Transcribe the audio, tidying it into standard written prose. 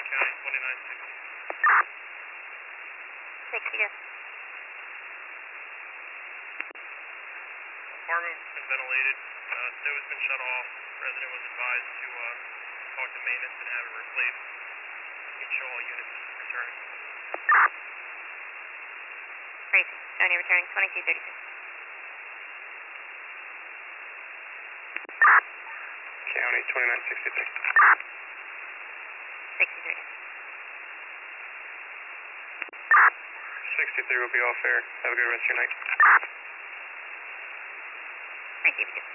County 2960. 60. Apartment has been ventilated. Stove has been shut off. Resident was advised to talk to maintenance and have it replaced. You can show all units returning. Great. County returning 2236. County 2963. 63. 63 will be off air. Have a good rest of your night. Thank you.